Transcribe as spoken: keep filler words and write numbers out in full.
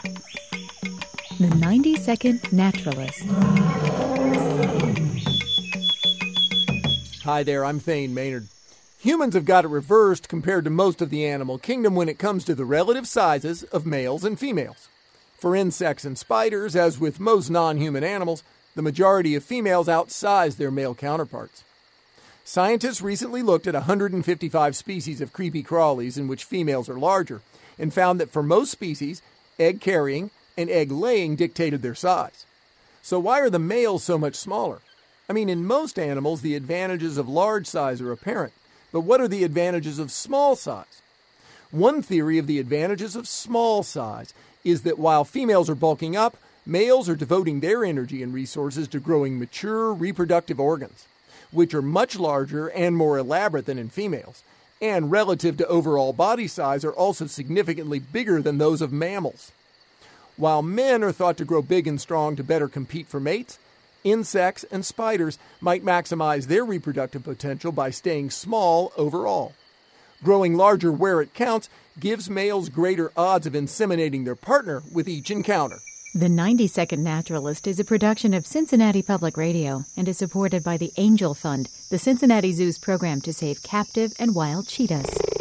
The ninety second Naturalist. Hi there, I'm Thane Maynard. Humans have got it reversed compared to most of the animal kingdom when it comes to the relative sizes of males and females. For insects and spiders, as with most non-human animals, the majority of females outsize their male counterparts. Scientists recently looked at one hundred fifty-five species of creepy crawlies in which females are larger and found that for most species, egg carrying and egg laying dictated their size. So why are the males so much smaller? I mean, in most animals, the advantages of large size are apparent, but what are the advantages of small size? One theory of the advantages of small size is that while females are bulking up, males are devoting their energy and resources to growing mature reproductive organs, which are much larger and more elaborate than in females, and relative to overall body size are also significantly bigger than those of mammals. While men are thought to grow big and strong to better compete for mates, insects and spiders might maximize their reproductive potential by staying small overall. Growing larger where it counts gives males greater odds of inseminating their partner with each encounter. The ninety second Naturalist is a production of Cincinnati Public Radio and is supported by the Angel Fund, the Cincinnati Zoo's program to save captive and wild cheetahs.